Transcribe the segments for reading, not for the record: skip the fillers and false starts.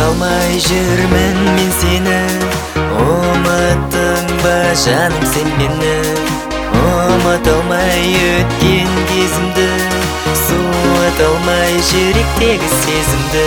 алмай жүрмін мен сені, ұмыттың ба жаным сен мені? Ұмыта алмай өткен кезімді, суыта алмай жүректегі сезімді.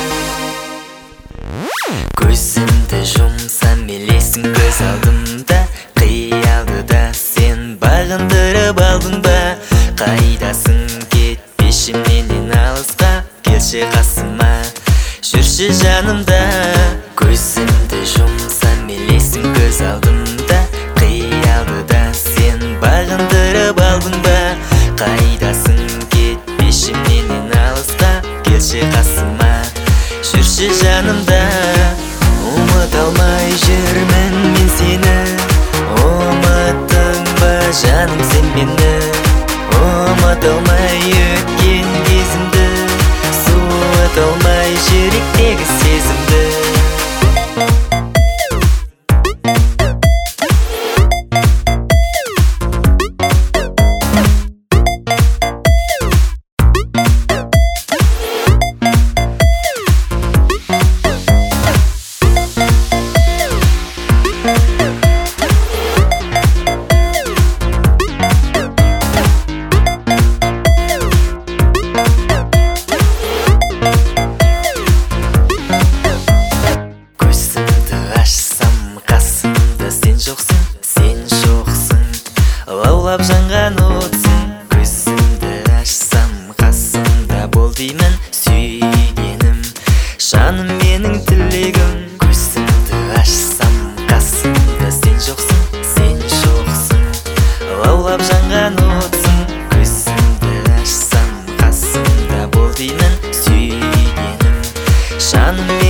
Көзімді жұмсам елесің көз алдымда, қиялды да сен бағындырып алдың ба? Қайдасың кетпеші менен алысқа, келші қасыма, жүрші жанымда. Көзімді жұмсам елесің көз алдымда, қиялды да сен бағындырып алдың ба? Қайдасың кетпеші менен алысқа, келші қасыма, жүрші жанымда. Ұмыта алмай жүрмін мен сені, ұмыттың ба жаным сен мені? Ұмыта алмай өткен кезімді, суыта алмай жүректегі сезімді. Лаулап жанған отсың, көзімді ашсам қасымда бол деймін сүйгенім, жаным менің тілегім. Көзімді ашсам қасымда сен жоқсың, сен жоқсың. Лаулап жанған отсың, көзімді ашсам қасымда бол деймін сүйгенім, жаным